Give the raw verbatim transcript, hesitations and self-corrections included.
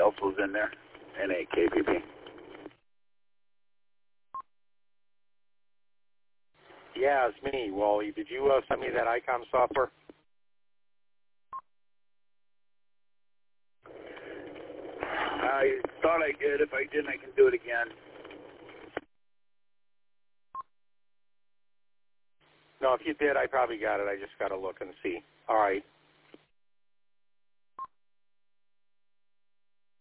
else was in there. N A K P P. Yeah, it's me, Wally. Did you uh, send me that ICOM software? I thought I did. If I didn't, I can do it again. No, if you did, I probably got it. I just got to look and see. All right.